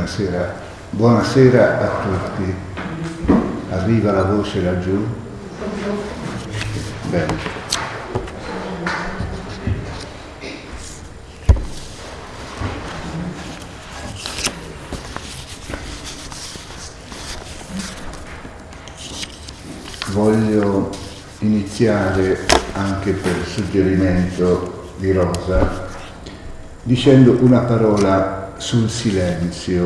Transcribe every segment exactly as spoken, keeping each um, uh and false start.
Buonasera, buonasera a tutti. Arriva la voce laggiù? Bene. Voglio iniziare, anche per suggerimento di Rosa, dicendo una parola sul silenzio.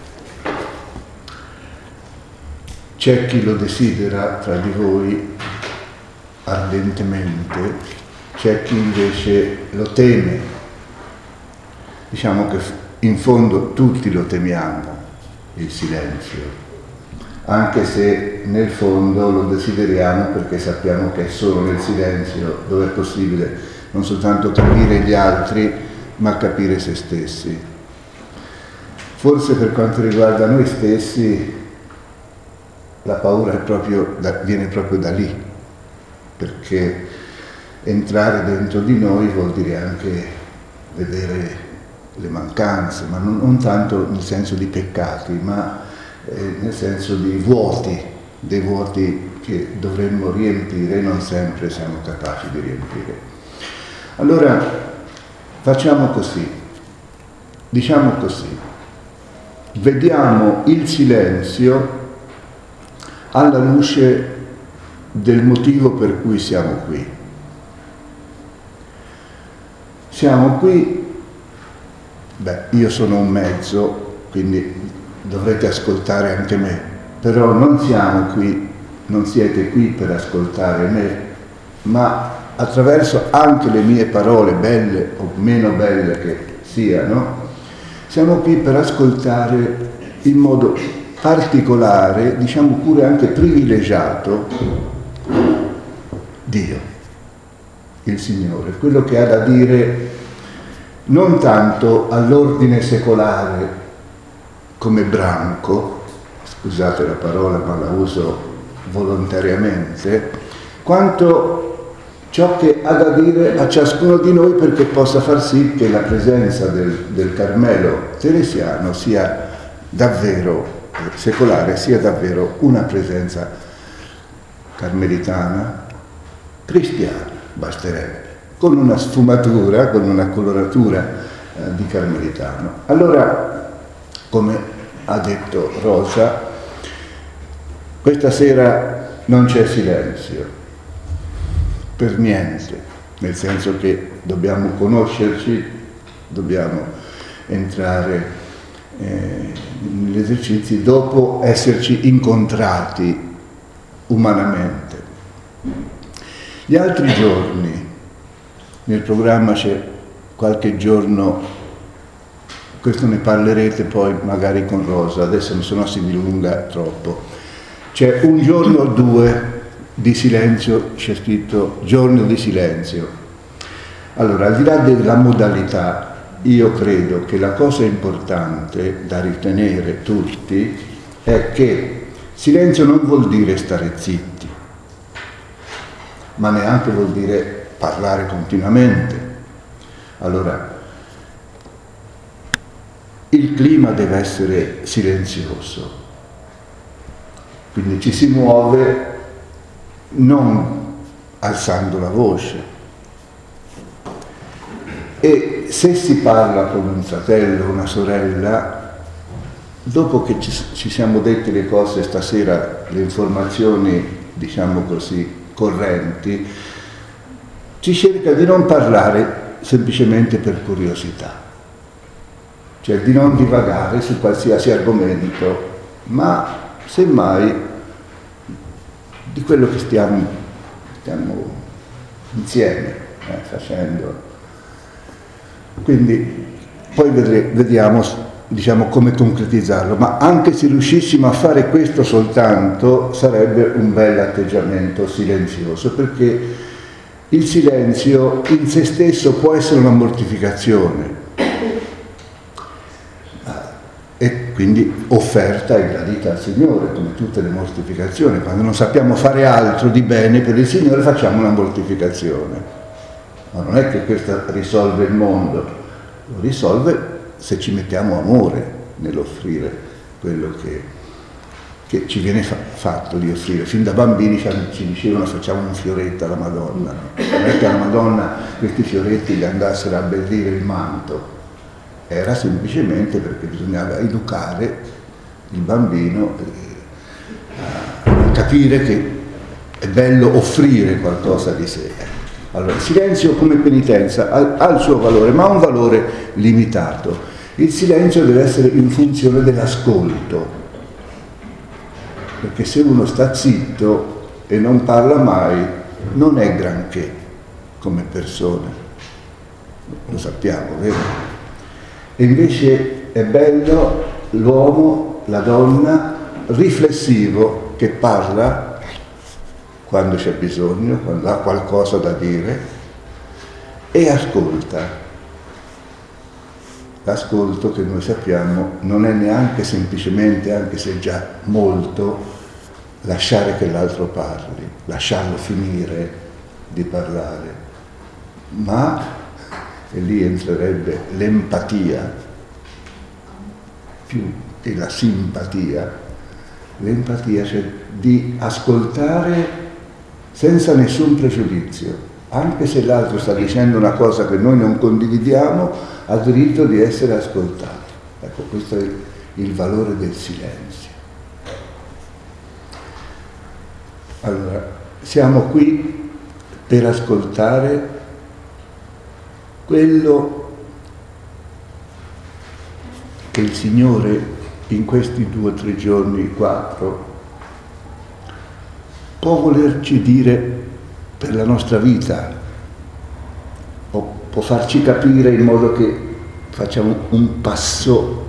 C'è chi lo desidera tra di voi ardentemente, c'è chi invece lo teme. Diciamo che in fondo tutti lo temiamo, il silenzio, anche se nel fondo lo desideriamo perché sappiamo che è solo nel silenzio dove è possibile non soltanto capire gli altri, ma capire se stessi. Forse per quanto riguarda noi stessi la paura è proprio da, viene proprio da lì, perché entrare dentro di noi vuol dire anche vedere le mancanze, ma non, non tanto nel senso di peccati, ma eh, nel senso di vuoti, dei vuoti che dovremmo riempire e non sempre siamo capaci di riempire. Allora facciamo così, diciamo così. Vediamo il silenzio alla luce del motivo per cui siamo qui. Siamo qui, beh, io sono un mezzo, quindi dovrete ascoltare anche me, però non siamo qui, non siete qui per ascoltare me, ma attraverso anche le mie parole, belle o meno belle che siano, siamo qui per ascoltare in modo particolare, diciamo pure anche privilegiato, Dio, il Signore, quello che ha da dire non tanto all'ordine secolare come branco, scusate la parola ma la uso volontariamente, quanto ciò che ha da dire a ciascuno di noi perché possa far sì che la presenza del, del Carmelo teresiano sia davvero secolare, sia davvero una presenza carmelitana, cristiana, basterebbe, con una sfumatura, con una coloratura eh, di carmelitano. Allora, come ha detto Rosa, questa sera non c'è silenzio, per niente, nel senso che dobbiamo conoscerci, dobbiamo entrare eh, negli esercizi dopo esserci incontrati umanamente. Gli altri giorni, nel programma c'è qualche giorno, questo ne parlerete poi magari con Rosa, adesso non so no si dilunga troppo, c'è un giorno o due di silenzio, c'è scritto giorno di silenzio. Allora, al di là della modalità, io credo che la cosa importante da ritenere tutti è che silenzio non vuol dire stare zitti, ma neanche vuol dire parlare continuamente. Allora, il clima deve essere silenzioso, quindi ci si muove non alzando la voce. E se si parla con un fratello o una sorella, dopo che ci, ci siamo detti le cose stasera, le informazioni, diciamo così, correnti, ci cerca di non parlare semplicemente per curiosità, cioè di non divagare su qualsiasi argomento, ma semmai di quello che stiamo, stiamo insieme eh, facendo. Quindi poi vedre, vediamo diciamo, come concretizzarlo, ma anche se riuscissimo a fare questo soltanto sarebbe un bel atteggiamento silenzioso, perché il silenzio in se stesso può essere una mortificazione e quindi offerta e gradita al Signore, come tutte le mortificazioni. Quando non sappiamo fare altro di bene per il Signore facciamo una mortificazione. Ma non è che questa risolve il mondo, lo risolve se ci mettiamo amore, nell'offrire quello che, che ci viene fa fatto di offrire. Fin da bambini ci dicevano facciamo un fioretto alla Madonna, no? Non è che alla Madonna questi fioretti gli andassero a abbellire il manto, era semplicemente perché bisognava educare il bambino a capire che è bello offrire qualcosa di sé. Allora, il silenzio come penitenza ha, ha il suo valore, ma ha un valore limitato. Il silenzio deve essere in funzione dell'ascolto, perché se uno sta zitto e non parla mai, non è granché come persona, lo sappiamo, vero? E invece è bello l'uomo, la donna, riflessivo, che parla quando c'è bisogno, quando ha qualcosa da dire, e ascolta. L'ascolto, che noi sappiamo, non è neanche semplicemente, anche se già molto, lasciare che l'altro parli, lasciarlo finire di parlare, ma, e lì entrerebbe l'empatia, più che la simpatia, l'empatia, cioè di ascoltare senza nessun pregiudizio, anche se l'altro sta dicendo una cosa che noi non condividiamo, ha diritto di essere ascoltato. Ecco, questo è il valore del silenzio. Allora, siamo qui per ascoltare quello che il Signore in questi due o tre giorni, quattro, può volerci dire per la nostra vita, o può farci capire in modo che facciamo un passo,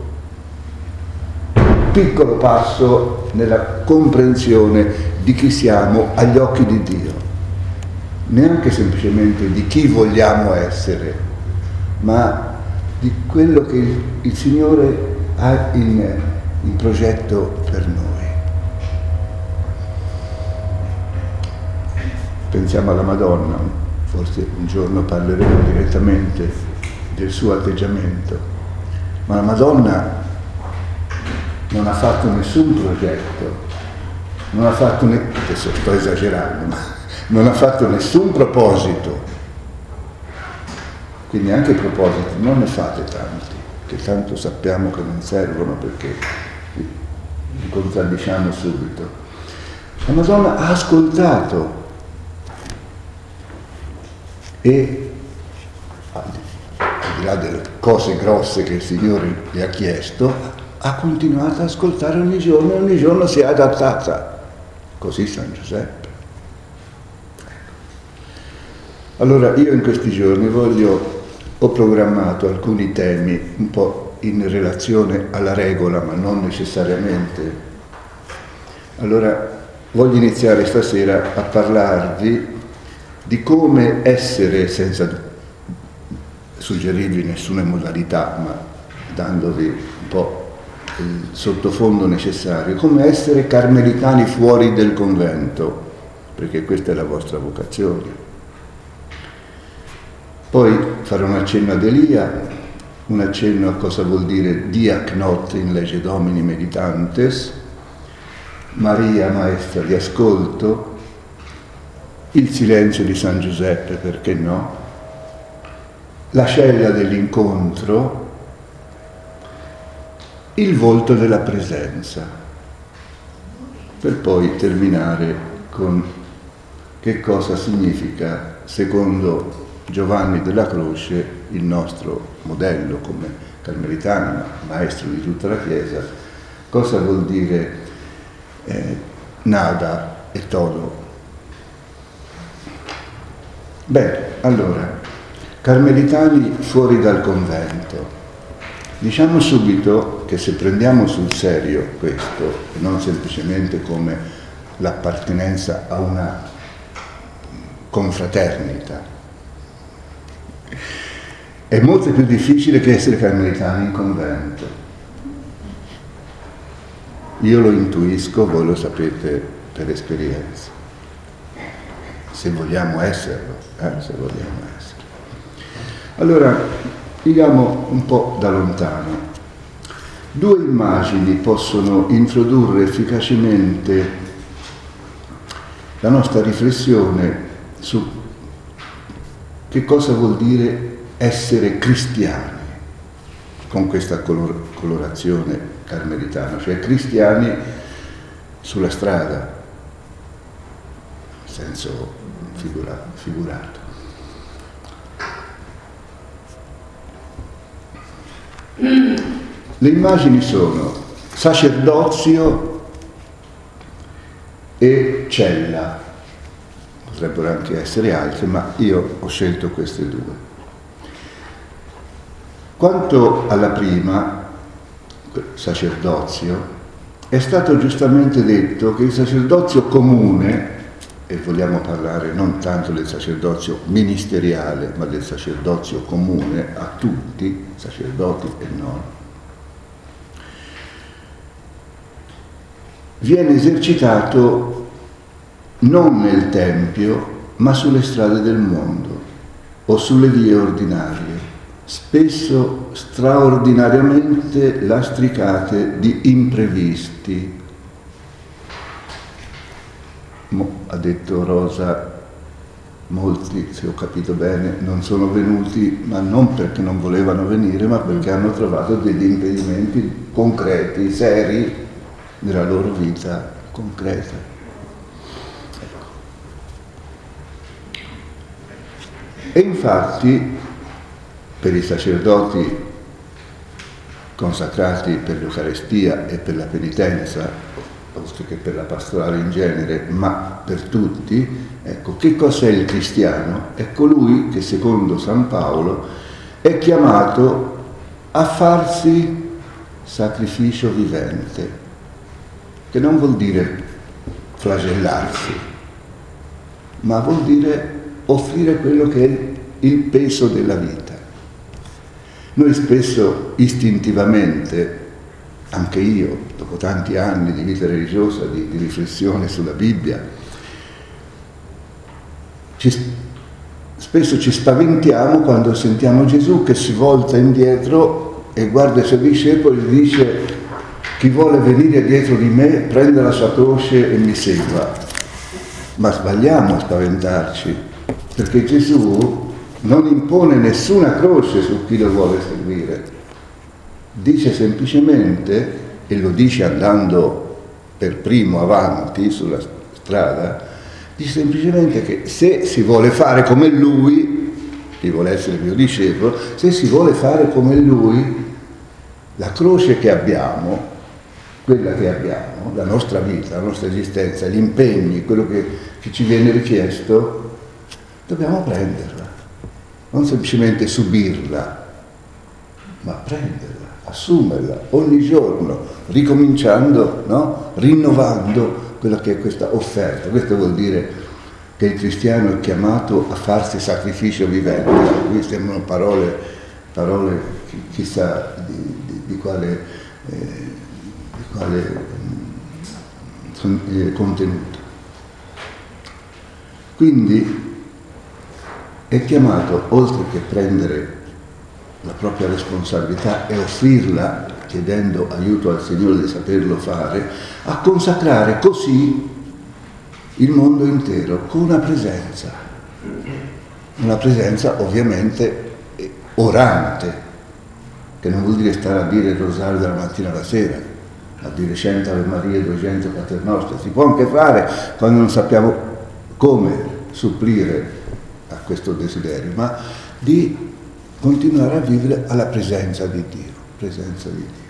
un piccolo passo nella comprensione di chi siamo agli occhi di Dio, neanche semplicemente di chi vogliamo essere, ma di quello che il, il Signore ha in, in progetto per noi. Pensiamo alla Madonna, forse un giorno parleremo direttamente del suo atteggiamento, ma la Madonna non ha fatto nessun progetto, non ha fatto, ne- adesso sto esagerando, ma non ha fatto nessun proposito, quindi anche i propositi non ne fate tanti, che tanto sappiamo che non servono perché li contraddiciamo subito. La Madonna ha ascoltato e, al di là delle cose grosse che il Signore gli ha chiesto, ha continuato ad ascoltare ogni giorno e ogni giorno si è adattata. Così San Giuseppe. Allora io in questi giorni voglio, ho programmato alcuni temi un po' in relazione alla regola, ma non necessariamente. Allora voglio iniziare stasera a parlarvi di come essere, senza suggerirvi nessuna modalità, ma dandovi un po' il sottofondo necessario, come essere carmelitani fuori del convento, perché questa è la vostra vocazione. Poi farò un accenno ad Elia, un accenno a cosa vuol dire diac not in legge Domini meditantes, Maria maestra di ascolto, il silenzio di San Giuseppe, perché no? L'ascella dell'incontro, il volto della presenza, per poi terminare con che cosa significa, secondo Giovanni della Croce, il nostro modello come carmelitani, ma maestro di tutta la Chiesa, cosa vuol dire eh, nada e todo. Bene, allora, carmelitani fuori dal convento. Diciamo subito che se prendiamo sul serio questo, e non semplicemente come l'appartenenza a una confraternita, è molto più difficile che essere carmelitani in convento. Io lo intuisco, voi lo sapete per esperienza. Se vogliamo esserlo, eh, se vogliamo esserlo. Allora, vediamo un po' da lontano. Due immagini possono introdurre efficacemente la nostra riflessione su che cosa vuol dire essere cristiani con questa color- colorazione carmelitana, cioè cristiani sulla strada, in senso figura- figurato. Le immagini sono sacerdozio e cella, potrebbero anche essere altre, ma io ho scelto queste due. Quanto alla prima, sacerdozio, è stato giustamente detto che il sacerdozio comune, e vogliamo parlare non tanto del sacerdozio ministeriale, ma del sacerdozio comune a tutti, sacerdoti e non, viene esercitato non nel Tempio, ma sulle strade del mondo o sulle vie ordinarie, spesso straordinariamente lastricate di imprevisti. Mo, ha detto Rosa, molti, se ho capito bene, non sono venuti, ma non perché non volevano venire, ma perché hanno trovato degli impedimenti concreti, seri, nella loro vita concreta. Ecco. E infatti, per i sacerdoti consacrati per l'Eucarestia e per la penitenza, oltre che per la pastorale in genere, ma per tutti, ecco, che cos'è il cristiano? È colui che, secondo San Paolo, è chiamato a farsi sacrificio vivente, che non vuol dire flagellarsi, ma vuol dire offrire quello che è il peso della vita. Noi spesso istintivamente, anche io, dopo tanti anni di vita religiosa, di, di riflessione sulla Bibbia, ci, spesso ci spaventiamo quando sentiamo Gesù che si volta indietro e guarda i suoi discepoli e dice: chi vuole venire dietro di me prenda la sua croce e mi segua. Ma sbagliamo a spaventarci, perché Gesù non impone nessuna croce su chi lo vuole seguire. Dice semplicemente, e lo dice andando per primo avanti sulla strada, dice semplicemente che se si vuole fare come lui, chi vuole essere mio discepolo, se si vuole fare come lui, la croce che abbiamo, quella che abbiamo, la nostra vita, la nostra esistenza, gli impegni, quello che, che ci viene richiesto, dobbiamo prenderla. Non semplicemente subirla, ma prenderla, assumerla ogni giorno, ricominciando, no? Rinnovando quella che è questa offerta. Questo vuol dire che il cristiano è chiamato a farsi sacrificio vivente. Qui sembrano parole, parole chissà di, di, di quale, eh, di quale eh, contenuto. Quindi è chiamato, oltre che prendere la propria responsabilità e offrirla, chiedendo aiuto al Signore di saperlo fare, a consacrare così il mondo intero con una presenza, una presenza ovviamente orante, che non vuol dire stare a dire il rosario dalla mattina alla sera, a dire cento Ave Maria, duecento Pater Noster. Si può anche fare quando non sappiamo come supplire a questo desiderio, ma di continuare a vivere alla presenza di Dio, presenza di Dio.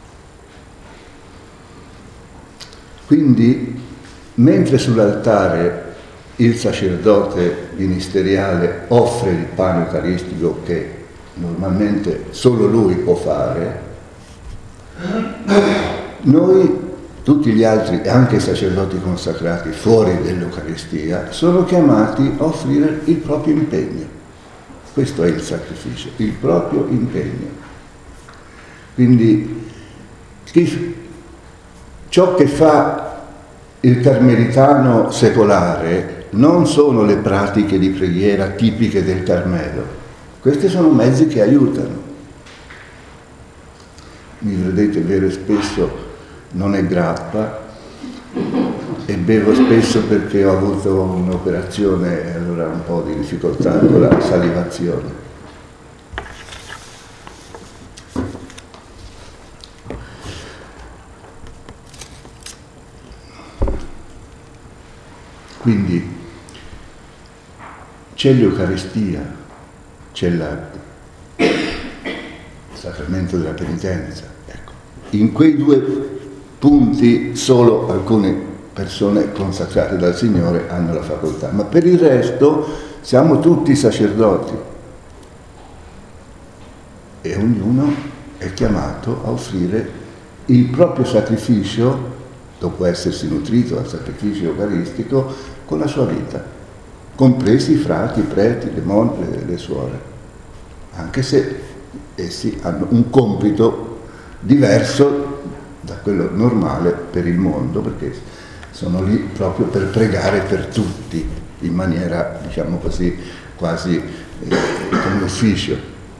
Quindi, mentre sull'altare il sacerdote ministeriale offre il pane eucaristico che normalmente solo lui può fare, noi, tutti gli altri, e anche i sacerdoti consacrati fuori dell'Eucaristia, sono chiamati a offrire il proprio impegno. Questo è il sacrificio, il proprio impegno. Quindi ciò che fa il carmelitano secolare non sono le pratiche di preghiera tipiche del Carmelo. Questi sono mezzi che aiutano. mi vedete bere spesso, non è grappa, e bevo spesso perché ho avuto un'operazione e allora ho un po' di difficoltà con la salivazione. Quindi c'è l'Eucaristia, c'è la, il sacramento della penitenza. Ecco. In quei due punti solo alcune persone consacrate dal Signore hanno la facoltà, ma per il resto siamo tutti sacerdoti e ognuno è chiamato a offrire il proprio sacrificio, dopo essersi nutrito al sacrificio eucaristico, con la sua vita, compresi i frati, i preti, le monache, le, le suore, anche se essi hanno un compito diverso da quello normale per il mondo, perché sono lì proprio per pregare per tutti, in maniera, diciamo così, quasi eh, come ufficio.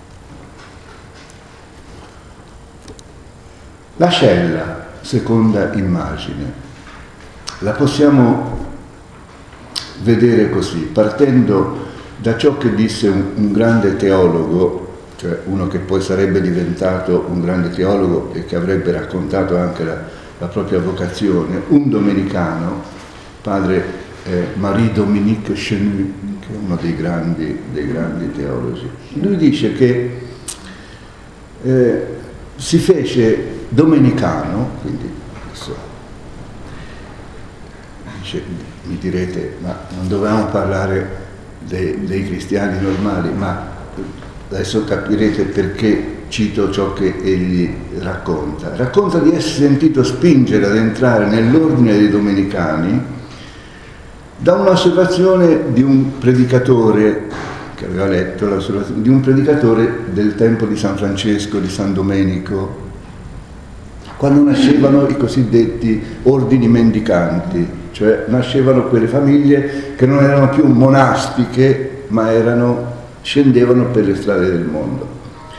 L'ascella, seconda immagine, la possiamo vedere così, partendo da ciò che disse un, un grande teologo, cioè uno che poi sarebbe diventato un grande teologo e che avrebbe raccontato anche la, la propria vocazione, un domenicano, padre eh, Marie-Dominique Chenu, che è uno dei grandi, dei grandi teologi. Lui dice che eh, si fece domenicano, quindi adesso, dice, mi direte, ma non dovevamo parlare dei, dei cristiani normali, ma adesso capirete perché cito ciò che egli racconta. Racconta di essere sentito spingere ad entrare nell'ordine dei domenicani da un'osservazione di un predicatore, che aveva letto l'osservazione di un predicatore del tempo di San Francesco, di San Domenico, quando nascevano i cosiddetti ordini mendicanti, cioè nascevano quelle famiglie che non erano più monastiche, ma erano, scendevano per le strade del mondo.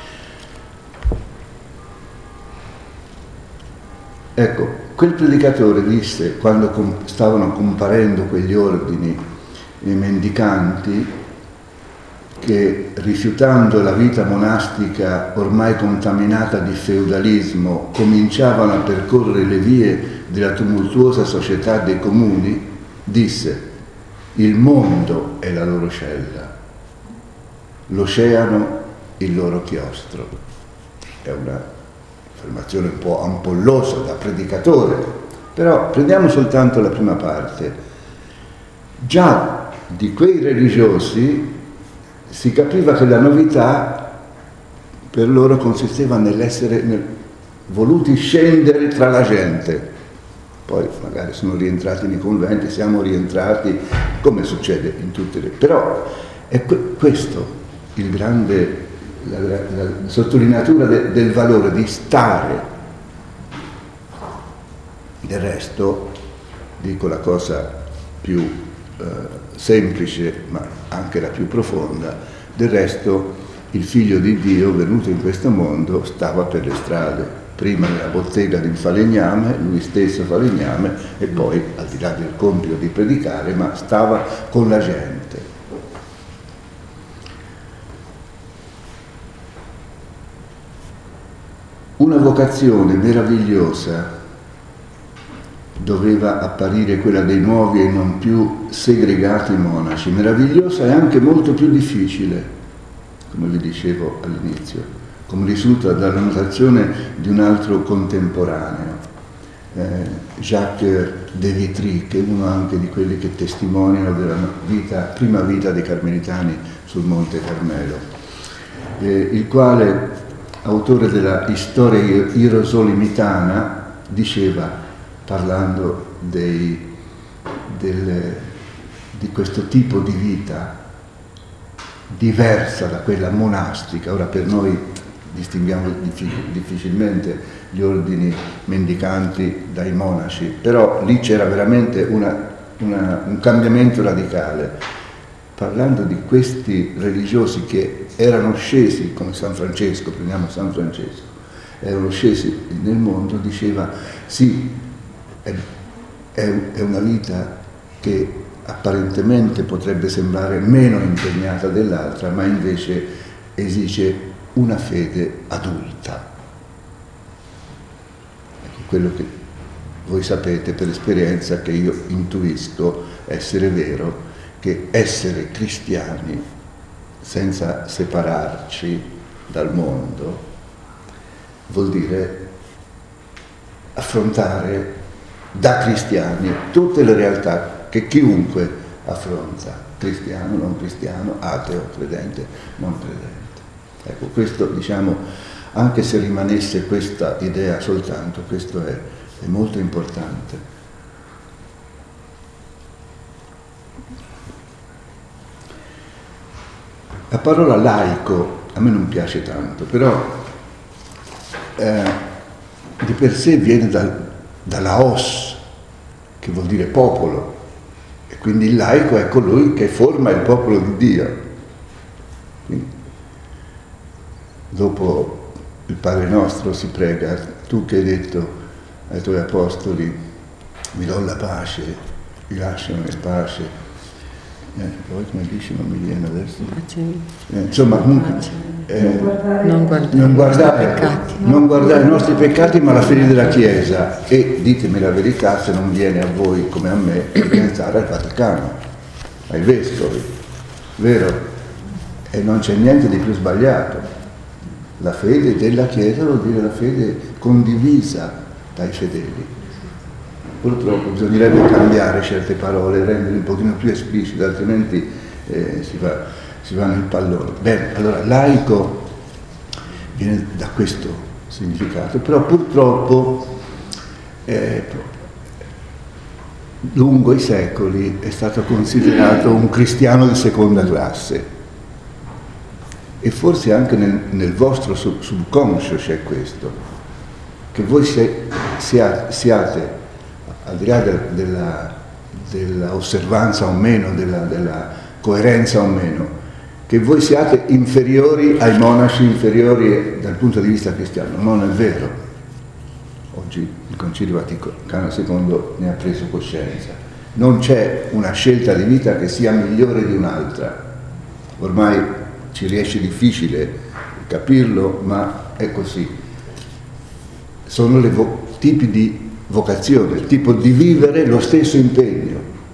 Ecco, quel predicatore disse, quando stavano comparendo quegli ordini mendicanti, che rifiutando la vita monastica ormai contaminata di feudalismo, cominciavano a percorrere le vie della tumultuosa società dei comuni, disse: il mondo è la loro cella, l'oceano il loro chiostro. È una affermazione un po' ampollosa da predicatore, però prendiamo soltanto la prima parte. Già di quei religiosi si capiva che la novità per loro consisteva nell'essere nel, voluti scendere tra la gente. Poi magari sono rientrati nei conventi, siamo rientrati, come succede in tutte le... Però è questo il grande, la, la, la sottolineatura de, del valore di stare. Del resto, dico la cosa più eh, semplice, ma anche la più profonda, del resto il figlio di Dio venuto in questo mondo stava per le strade, prima nella bottega di falegname, lui stesso falegname, e poi al di là del compito di predicare, ma stava con la gente. Una vocazione meravigliosa doveva apparire quella dei nuovi e non più segregati monaci, meravigliosa e anche molto più difficile, come vi dicevo all'inizio, come risulta dalla notazione di un altro contemporaneo, eh, Jacques de Vitry, che è uno anche di quelli che testimoniano della vita, prima vita dei Carmelitani sul Monte Carmelo, eh, il quale, autore della Storia Ierosolimitana, diceva, parlando dei, del, di questo tipo di vita diversa da quella monastica. Ora per noi distinguiamo difficilmente gli ordini mendicanti dai monaci, però lì c'era veramente una, una, un cambiamento radicale. Parlando di questi religiosi che erano scesi, come San Francesco, prendiamo San Francesco, erano scesi nel mondo, diceva sì, è, è, è una vita che apparentemente potrebbe sembrare meno impegnata dell'altra, ma invece esige una fede adulta. Ecco, quello che voi sapete per esperienza, che io intuisco essere vero, che essere cristiani senza separarci dal mondo vuol dire affrontare da cristiani tutte le realtà che chiunque affronta, cristiano, non cristiano, ateo, credente, non credente. Ecco, questo, diciamo, anche se rimanesse questa idea soltanto, questo è, è molto importante. La parola laico a me non piace tanto, però eh, di per sé viene dal, da laos, che vuol dire popolo, e quindi il laico è colui che forma il popolo di Dio. Quindi, dopo il Padre Nostro si prega, tu che hai detto ai tuoi apostoli, vi do la pace, vi lascio una pace. Eh, poi come dice non mi viene adesso. Eh, insomma, comunque, eh, non guardare, non, guardare, non guardare i nostri peccati, ma la fede della Chiesa. E ditemi la verità, se non viene a voi come a me, pensare al Vaticano, ai vescovi, vero? E non c'è niente di più sbagliato. La fede della Chiesa vuol dire la fede condivisa dai fedeli. Purtroppo bisognerebbe cambiare certe parole, renderle un pochino più esplicite, altrimenti eh, si, va, si va nel pallone. Bene, allora laico viene da questo significato, però purtroppo eh, lungo i secoli è stato considerato un cristiano di seconda classe, e forse anche nel, nel vostro sub- subconscio c'è questo, che voi se, siate, siate al di là de, della, della osservanza o meno, della, della coerenza o meno, che voi siate inferiori ai monaci, inferiori dal punto di vista cristiano. Non è vero. Oggi il Concilio Vaticano secondo ne ha preso coscienza. Non c'è una scelta di vita che sia migliore di un'altra. Ormai ci riesce difficile capirlo, ma è così. Sono le vo- tipi di vocazione, il tipo di vivere lo stesso impegno.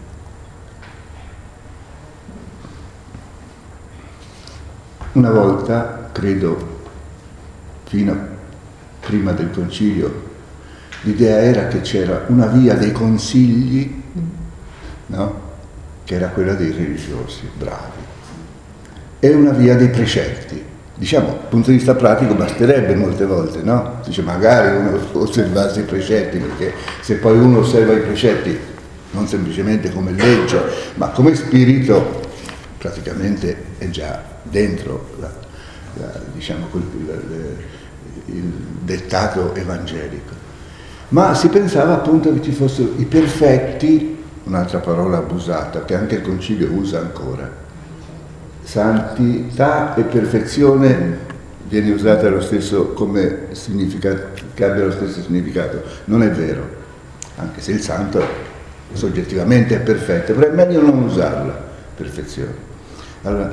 Una volta, credo, fino a prima del concilio, l'idea era che c'era una via dei consigli, no? Che era quella dei religiosi, bravi, e una via dei precetti. Diciamo, dal punto di vista pratico basterebbe molte volte, no? Dice, magari uno osservasse i precetti, perché se poi uno osserva i precetti, non semplicemente come legge, ma come spirito, praticamente è già dentro la, la, diciamo, quel, il, il dettato evangelico. Ma si pensava appunto che ci fossero i perfetti, un'altra parola abusata, che anche il Concilio usa ancora. Santità e perfezione viene usata lo stesso come significato, che abbia lo stesso significato. Non è vero, anche se il santo soggettivamente è perfetto, però è meglio non usarla, perfezione. Allora,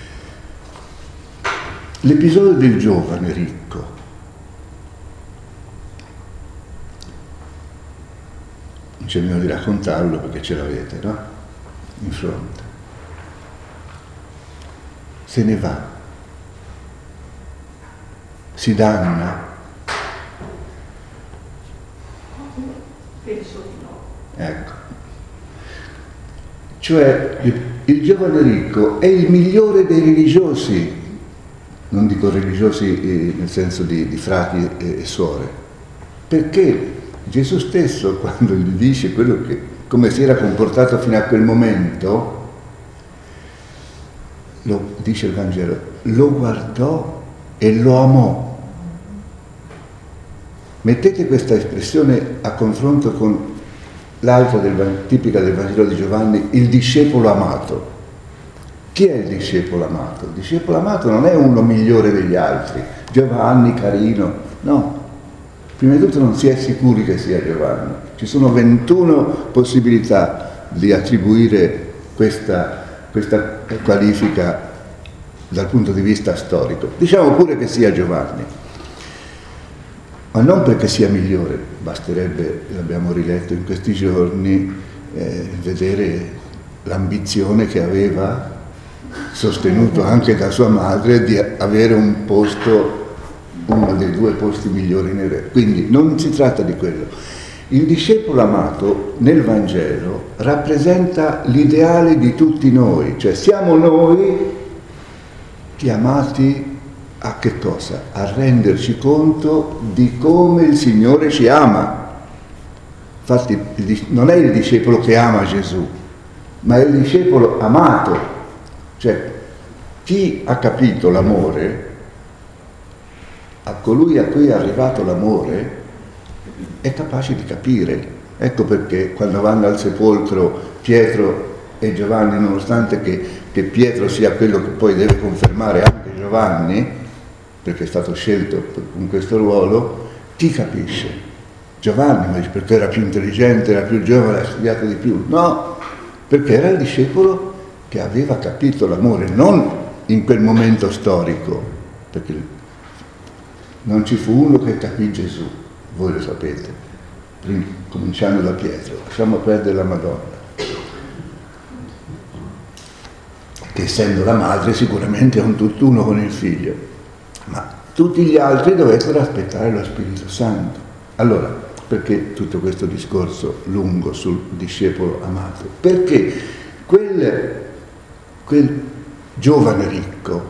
l'episodio del giovane ricco, non c'è bisogno di raccontarlo perché ce l'avete, no? In fronte. Se ne va, si danna. Penso di no. Ecco. Cioè il, il giovane ricco è il migliore dei religiosi, non dico religiosi eh, nel senso di, di frati e, e suore, perché Gesù stesso, quando gli dice quello che, come si era comportato fino a quel momento, lo dice il Vangelo, lo guardò e lo amò. Mettete questa espressione a confronto con l'altra del, tipica del Vangelo di Giovanni, il discepolo amato. Chi è il discepolo amato? Il discepolo amato non è uno migliore degli altri, Giovanni, carino, no. Prima di tutto non si è sicuri che sia Giovanni. Ci sono ventuno possibilità di attribuire questa, questa qualifica dal punto di vista storico. Diciamo pure che sia Giovanni, ma non perché sia migliore, basterebbe, l'abbiamo riletto in questi giorni, eh, vedere l'ambizione che aveva, sostenuto anche da sua madre, di avere un posto, uno dei due posti migliori nel re. Quindi non si tratta di quello. Il discepolo amato nel Vangelo rappresenta l'ideale di tutti noi, cioè siamo noi chiamati a che cosa? A renderci conto di come il Signore ci ama. Infatti non è il discepolo che ama Gesù, ma è il discepolo amato. Cioè, chi ha capito l'amore, a colui a cui è arrivato l'amore, è capace di capire. Ecco perché quando vanno al sepolcro Pietro e Giovanni, nonostante che, che Pietro sia quello che poi deve confermare anche Giovanni, perché è stato scelto in questo ruolo, chi capisce? Giovanni, ma dice perché era più intelligente, era più giovane, ha studiato di più. No, perché era il discepolo che aveva capito l'amore, non in quel momento storico, perché non ci fu uno che capì Gesù, voi lo sapete, cominciando da Pietro, lasciamo perdere la Madonna, che essendo la madre sicuramente è un tutt'uno con il figlio, ma tutti gli altri dovettero aspettare lo Spirito Santo. Allora, perché tutto questo discorso lungo sul discepolo amato? Perché quel, quel giovane ricco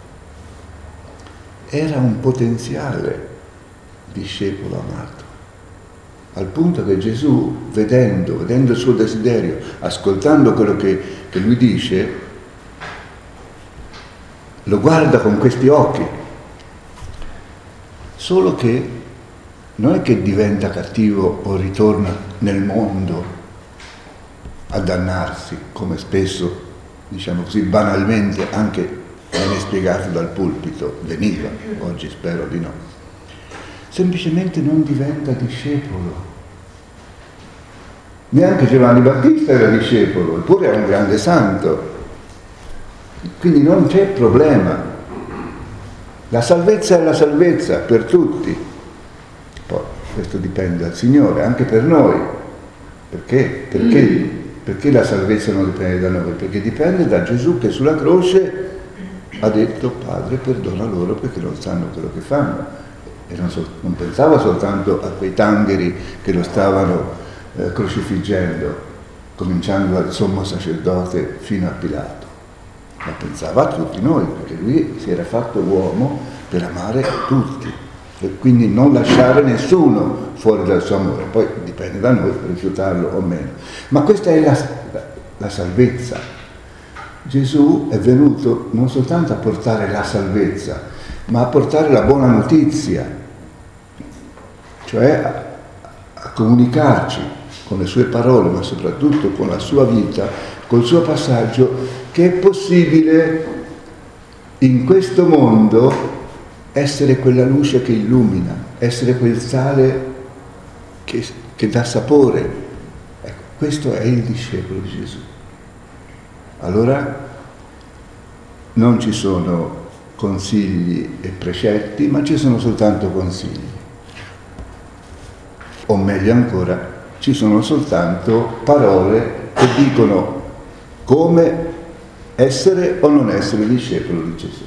era un potenziale discepolo amato, al punto che Gesù, vedendo, vedendo il suo desiderio, ascoltando quello che, che lui dice, lo guarda con questi occhi, solo che non è che diventa cattivo o ritorna nel mondo a dannarsi, come spesso, diciamo così, banalmente anche viene spiegato dal pulpito, veniva, oggi spero di no. Semplicemente non diventa discepolo. Neanche Giovanni Battista era discepolo, eppure era un grande santo. Quindi non c'è problema. La salvezza è la salvezza per tutti. Poi questo dipende dal Signore, anche per noi. Perché? Perché, perché la salvezza non dipende da noi? Perché dipende da Gesù che sulla croce ha detto: Padre, perdona loro perché non sanno quello che fanno. E non, so, non pensava soltanto a quei tangheri che lo stavano eh, crocifiggendo, cominciando dal sommo sacerdote fino a Pilato, ma pensava a tutti noi, perché lui si era fatto uomo per amare tutti e quindi non lasciare nessuno fuori dal suo amore. Poi dipende da noi rifiutarlo o meno. Ma questa è la, la, la salvezza. Gesù è venuto non soltanto a portare la salvezza, ma a portare la buona notizia, cioè a, a comunicarci con le sue parole, ma soprattutto con la sua vita, col suo passaggio, che è possibile in questo mondo essere quella luce che illumina, essere quel sale che, che dà sapore. Ecco, questo è il discepolo di Gesù. Allora non ci sono consigli e precetti, ma ci sono soltanto consigli. O meglio ancora, ci sono soltanto parole che dicono come essere o non essere discepolo di Gesù.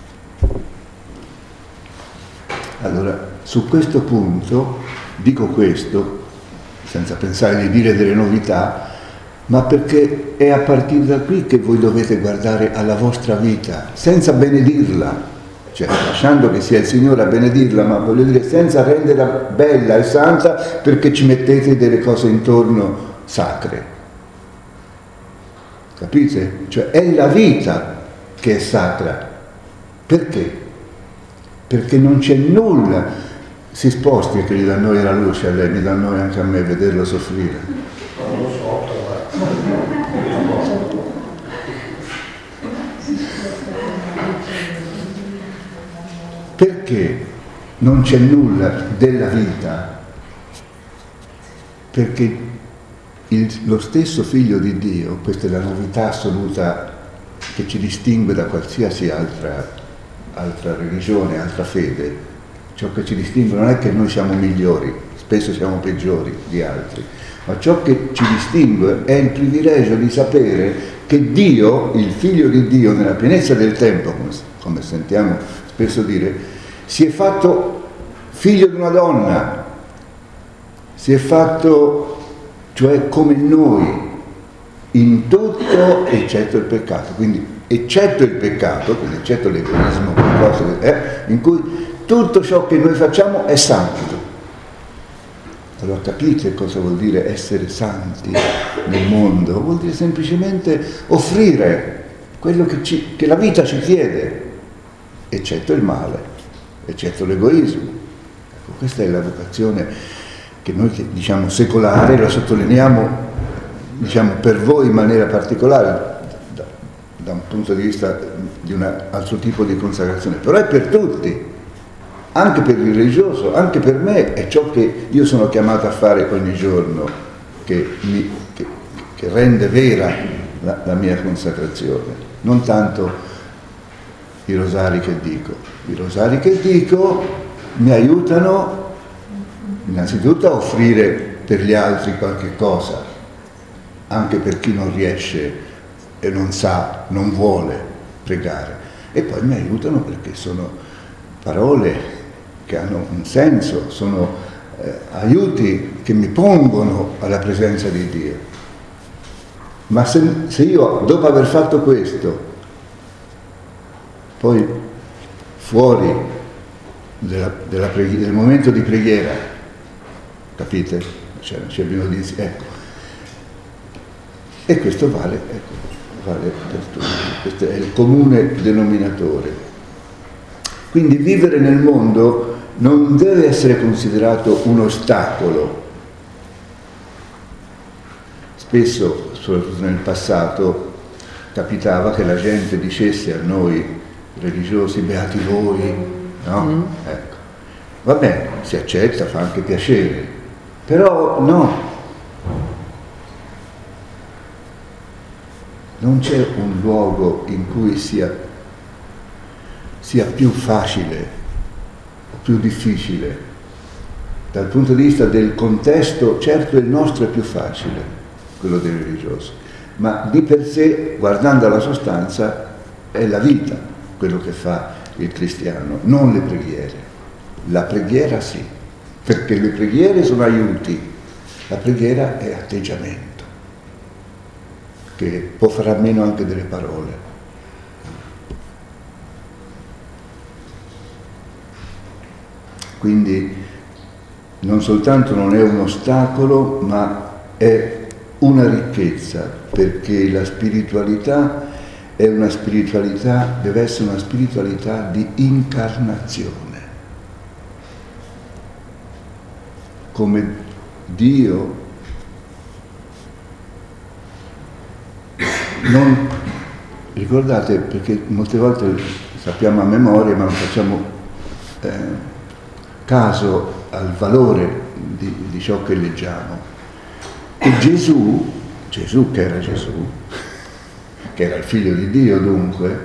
Allora, su questo punto dico questo, senza pensare di dire delle novità, ma perché è a partire da qui che voi dovete guardare alla vostra vita, senza benedirla, cioè lasciando che sia il Signore a benedirla, ma voglio dire senza renderla bella e santa perché ci mettete delle cose intorno sacre. Capite? Cioè è la vita che è sacra. Perché? Perché non c'è nulla. Si sposti che gli dà noi la luce a lei, mi dà noi anche a me vederlo soffrire. Non lo so, Perché non c'è nulla della vita, perché il, lo stesso Figlio di Dio, questa è la novità assoluta che ci distingue da qualsiasi altra, altra religione, altra fede. Ciò che ci distingue non è che noi siamo migliori, spesso siamo peggiori di altri, ma ciò che ci distingue è il privilegio di sapere che Dio, il Figlio di Dio, nella pienezza del tempo, come, come sentiamo spesso dire, si è fatto figlio di una donna, si è fatto, cioè come noi, in tutto eccetto il peccato, quindi eccetto il peccato, quindi eccetto l'egoismo, eh, in cui tutto ciò che noi facciamo è santo. Allora capite cosa vuol dire essere santi nel mondo? Vuol dire semplicemente offrire quello che, ci, che la vita ci chiede, eccetto il male, eccetto l'egoismo. Ecco, questa è la vocazione che noi diciamo secolare, la sottolineiamo diciamo per voi in maniera particolare da, da un punto di vista di un altro tipo di consacrazione, però è per tutti, anche per il religioso, anche per me, è ciò che io sono chiamato a fare ogni giorno che, mi, che, che rende vera la, la mia consacrazione, non tanto i rosari che dico. I rosari che dico mi aiutano innanzitutto a offrire per gli altri qualche cosa, anche per chi non riesce e non sa, non vuole pregare, e poi mi aiutano perché sono parole che hanno un senso, sono eh, aiuti che mi pongono alla presenza di Dio. Ma se, se io, dopo aver fatto questo, poi fuori della, della preghi- del momento di preghiera, capite? Cioè, c'è bisogno di dire, ecco. E questo vale, ecco, vale per tutti, questo è il comune denominatore. Quindi vivere nel mondo non deve essere considerato un ostacolo. Spesso, soprattutto nel passato, capitava che la gente dicesse a noi religiosi, beati voi, no? Mm. Ecco. Va bene, si accetta, fa anche piacere, però no. Non c'è un luogo in cui sia, sia più facile o più difficile. Dal punto di vista del contesto, certo il nostro è più facile, quello dei religiosi, ma di per sé, guardando alla sostanza, è la vita quello che fa il cristiano, non le preghiere. La preghiera sì, perché le preghiere sono aiuti, la preghiera è atteggiamento, che può fare a meno anche delle parole. Quindi non soltanto non è un ostacolo, ma è una ricchezza, perché la spiritualità è una spiritualità, deve essere una spiritualità di incarnazione. Come Dio non, ricordate, perché molte volte sappiamo a memoria ma non facciamo eh, caso al valore di, di ciò che leggiamo, che Gesù, Gesù che era Gesù, che era il figlio di Dio dunque,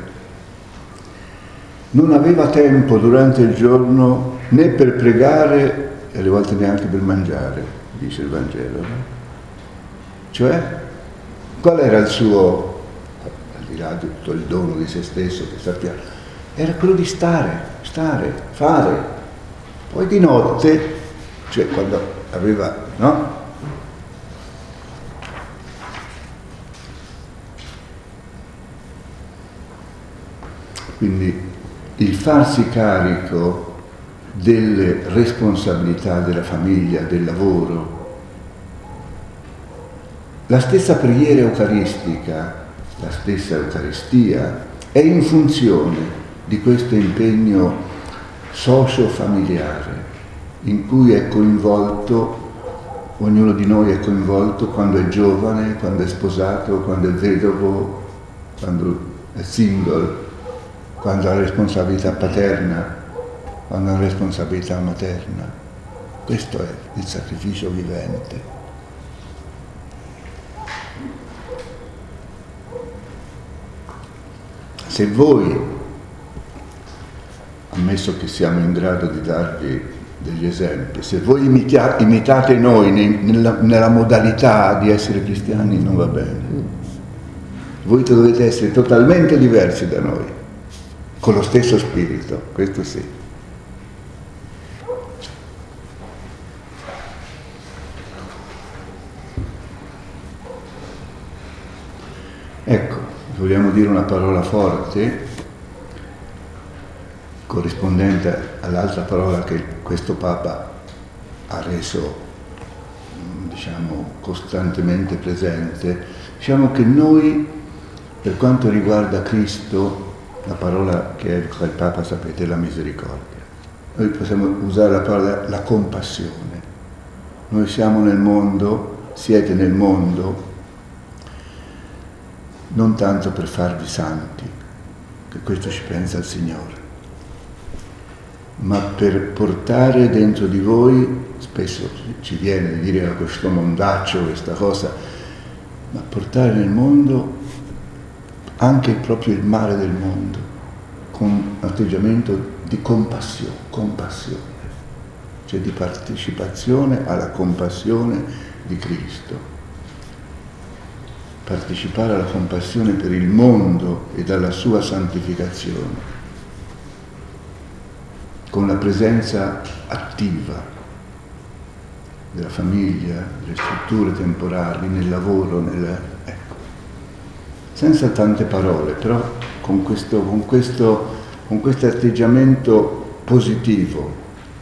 non aveva tempo durante il giorno né per pregare e alle volte neanche per mangiare, dice il Vangelo, no? Cioè, qual era il suo, al di là di tutto il dono di se stesso che sappiamo, era quello di stare, stare, fare. Poi di notte, cioè quando aveva, no? Quindi il farsi carico delle responsabilità della famiglia, del lavoro. La stessa preghiera eucaristica, la stessa Eucaristia, è in funzione di questo impegno socio-familiare, in cui è coinvolto, ognuno di noi è coinvolto quando è giovane, quando è sposato, quando è vedovo, quando è single, quando ha responsabilità paterna. a una responsabilità materna. Questo è il sacrificio vivente. Se voi, ammesso che siamo in grado di darvi degli esempi, se voi imita- imitate noi nella, nella modalità di essere cristiani, non va bene. Voi dovete essere totalmente diversi da noi, con lo stesso spirito, questo sì. Ecco, vogliamo dire una parola forte, corrispondente all'altra parola che questo Papa ha reso, diciamo, costantemente presente. Diciamo che noi, per quanto riguarda Cristo, la parola che è il Papa, sapete, è la misericordia. Noi possiamo usare la parola la compassione. Noi siamo nel mondo, siete nel mondo, non tanto per farvi santi, che questo ci pensa il Signore, ma per portare dentro di voi, spesso ci viene di dire questo mondaccio, questa cosa, ma portare nel mondo anche proprio il male del mondo, con un atteggiamento di compassione, compassione, cioè di partecipazione alla compassione di Cristo. Partecipare alla compassione per il mondo e alla sua santificazione, con la presenza attiva della famiglia, delle strutture temporali, nel lavoro, nel, ecco, senza tante parole, però con questo, con questo, con questo atteggiamento positivo.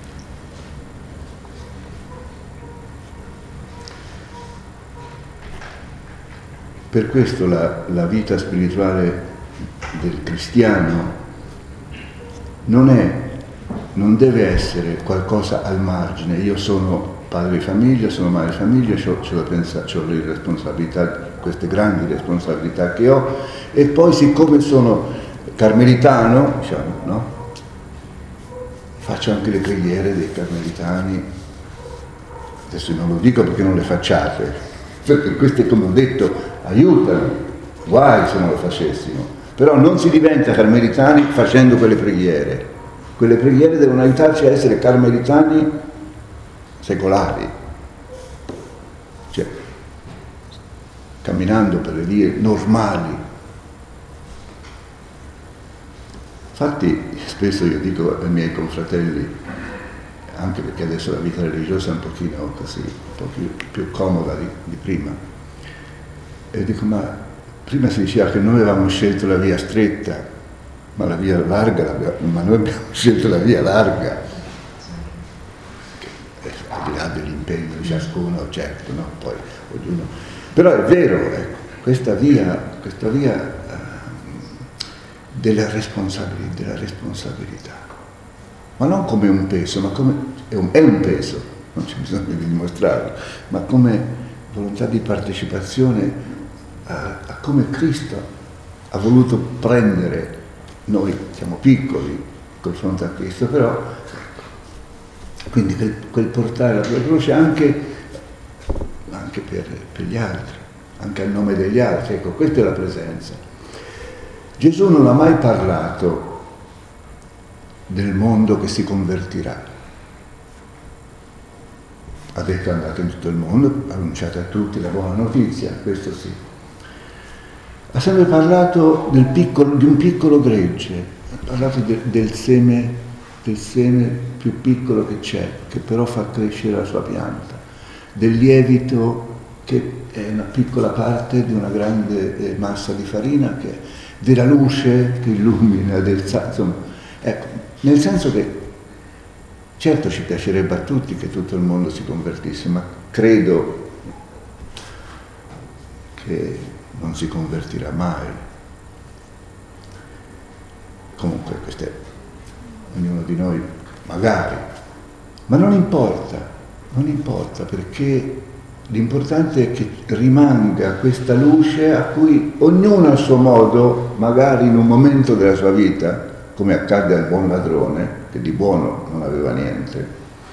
Per questo la, la vita spirituale del cristiano non è, non deve essere qualcosa al margine. Io sono padre di famiglia, sono madre di famiglia, ho, ho, pensa, ho le responsabilità, queste grandi responsabilità che ho, e poi siccome sono carmelitano, diciamo, no? Faccio anche le preghiere dei carmelitani. Adesso non lo dico perché non le facciate, perché queste, come ho detto, aiutano, guai se non lo facessimo, però non si diventa carmelitani facendo quelle preghiere. Quelle preghiere devono aiutarci a essere carmelitani secolari, cioè camminando per le vie normali. Infatti spesso io dico ai miei confratelli, anche perché adesso la vita religiosa è un pochino così, un po' più, più comoda di, di prima, e dico, ma prima si diceva che noi avevamo scelto la via stretta, ma la via larga, ma noi abbiamo scelto la via larga, che, al di là dell'impegno di ciascuno, certo, no? Poi ognuno. Però è vero, ecco, questa via, questa via eh, della, responsabilità, della responsabilità, ma non come un peso, ma come è un, è un peso, non c'è bisogno di dimostrarlo, ma come volontà di partecipazione a, a come Cristo ha voluto prendere. Noi siamo piccoli confronto a Cristo, però ecco, quindi quel, quel portare la tua croce anche, anche per, per gli altri, anche a nome degli altri, ecco, questa è la presenza. Gesù non ha mai parlato del mondo che si convertirà. Ha detto andate in tutto il mondo, annunciate a tutti la buona notizia, questo sì. Ha sempre parlato del piccolo, di un piccolo gregge, ha parlato de, del seme, del seme più piccolo che c'è, che però fa crescere la sua pianta, del lievito che è una piccola parte di una grande massa di farina, che, della luce che illumina, del, insomma, ecco, nel senso che certo ci piacerebbe a tutti che tutto il mondo si convertisse, ma credo che non si convertirà mai. Comunque questo è ognuno di noi, magari, ma non importa, non importa, perché l'importante è che rimanga questa luce a cui ognuno a suo modo, magari in un momento della sua vita, come accade al buon ladrone, che di buono non aveva niente,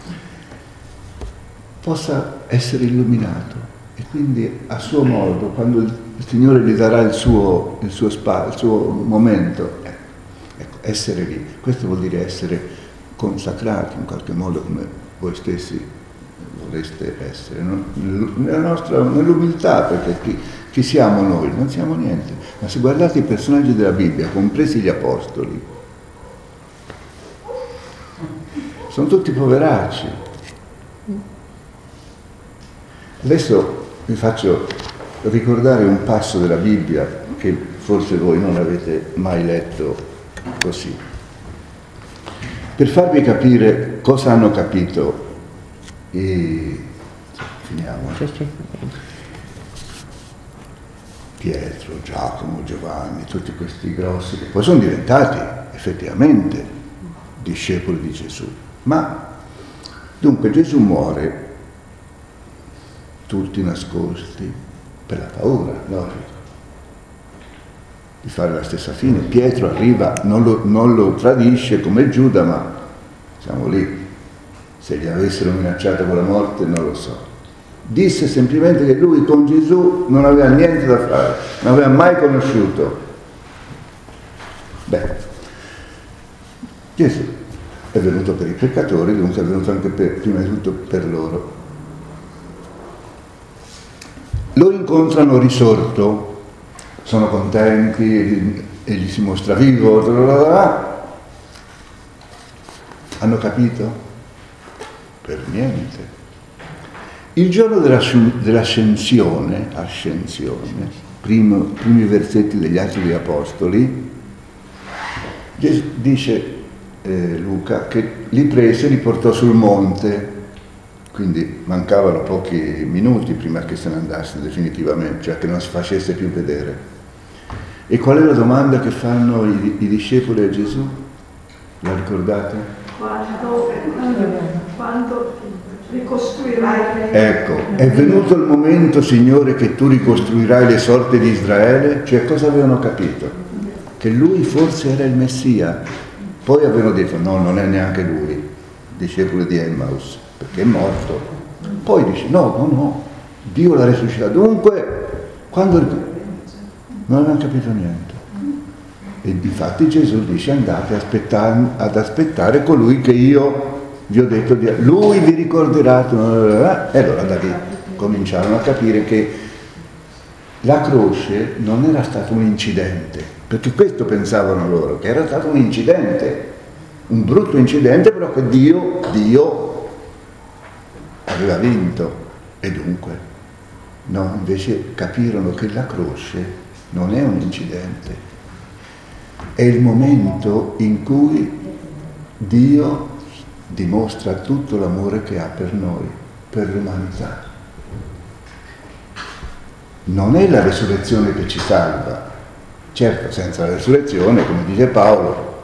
possa essere illuminato e quindi a suo modo, quando il Signore gli darà il suo, il suo spazio, il suo momento, ecco, ecco, essere lì. Questo vuol dire essere consacrati in qualche modo come voi stessi vorreste essere, no? Nella nostra, nell'umiltà, perché chi, chi siamo noi? Non siamo niente. Ma se guardate i personaggi della Bibbia, compresi gli apostoli, sono tutti poveracci. Adesso vi faccio ricordare un passo della Bibbia che forse voi non avete mai letto così, per farvi capire cosa hanno capito e finiamo. Pietro, Giacomo, Giovanni, tutti questi grossi che poi sono diventati effettivamente discepoli di Gesù. Ma dunque Gesù muore, tutti nascosti, per la paura, logico, di fare la stessa fine. Pietro arriva, non lo, non lo tradisce come Giuda, ma siamo lì. Se gli avessero minacciato con la morte non lo so. Disse semplicemente che lui con Gesù non aveva niente da fare, non aveva mai conosciuto. Beh, Gesù è venuto per i peccatori, dunque è venuto anche per, prima di tutto per loro. Lo incontrano risorto, sono contenti e gli si mostra vivo, hanno capito? Per niente. Il giorno dell'ascensione, ascensione, primo, primi versetti degli Atti degli Apostoli, dice eh, Luca che li prese e li portò sul monte, quindi mancavano pochi minuti prima che se ne andasse definitivamente, cioè che non si facesse più vedere. E qual è la domanda che fanno i, i discepoli a Gesù? La ricordate? Quando, quando ricostruirai? Ecco, è venuto il momento, Signore, che tu ricostruirai le sorti di Israele? Cioè cosa avevano capito? Che lui forse era il Messia. Poi avevano detto no, non è neanche lui, discepoli di Emmaus, perché è morto. Poi dice no, no, no, Dio l'ha risuscitato. Dunque, quando non avevano capito niente. E difatti Gesù dice andate ad aspettare colui che io vi ho detto di... Lui vi ricorderà. E allora da lì cominciarono a capire che la croce non era stato un incidente, perché questo pensavano loro, che era stato un incidente, un brutto incidente, però che Dio, Dio aveva vinto. E dunque, no, invece capirono che la croce non è un incidente, è il momento in cui Dio dimostra tutto l'amore che ha per noi, per l'umanità. Non è la resurrezione che ci salva. Certo, senza la resurrezione, come dice Paolo,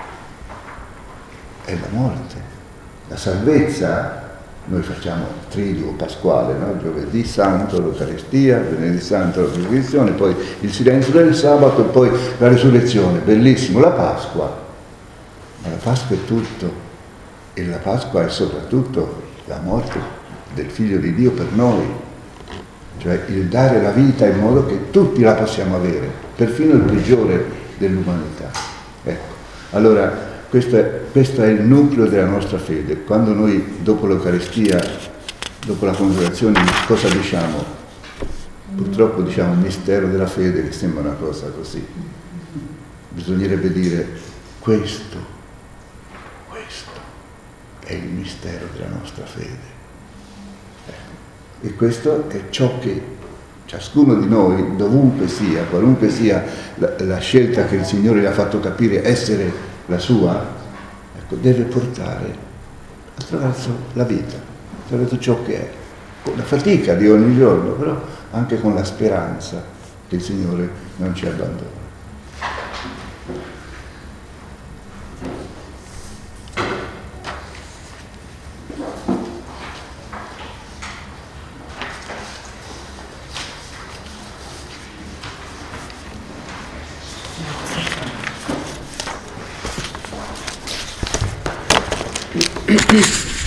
è la morte. La salvezza, noi facciamo il triduo pasquale, no? Giovedì santo, l'Eucaristia, venerdì santo, la crucifissione, poi il silenzio del sabato e poi la resurrezione, bellissimo, la Pasqua. Ma la Pasqua è tutto. E la Pasqua è soprattutto la morte del Figlio di Dio per noi, cioè il dare la vita in modo che tutti la possiamo avere, perfino il peggiore dell'umanità. Ecco, allora questo è, questo è il nucleo della nostra fede. Quando noi dopo l'Eucaristia, dopo la consacrazione, cosa diciamo? Purtroppo diciamo il mistero della fede, che sembra una cosa così. Bisognerebbe dire questo. È il mistero della nostra fede. Ecco. E questo è ciò che ciascuno di noi, dovunque sia, qualunque sia la, la scelta che il Signore gli ha fatto capire essere la sua, ecco, deve portare attraverso la vita, attraverso ciò che è, con la fatica di ogni giorno, però anche con la speranza che il Signore non ci abbandona. Grazie.